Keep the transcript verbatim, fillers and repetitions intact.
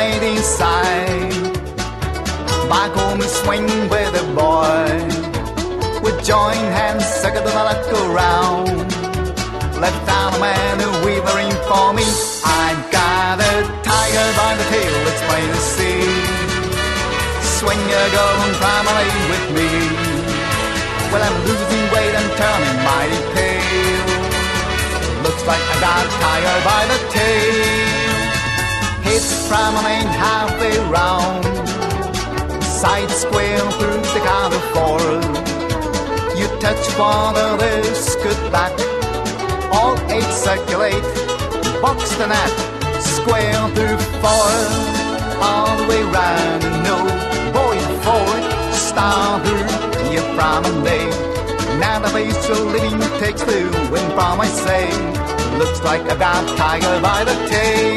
promenade inside. Back home we swing with the boy. We join hands, circle the luck around. Left arm and a withering for me. I've got a tiger by the tail, it's plain to see. Swing your golden promenade with me. Well, I'm losing weight and turning mighty pale. Looks like I got a tiger by the tail. Hits promenade halfway round. Side square through the count of four. You touch one of this, good back. All eight circulate, box the net, square through four. All the way round, no boy forward, star through your promenade. Now the face of living takes the wind from my say. Looks like I got tiger by the tail.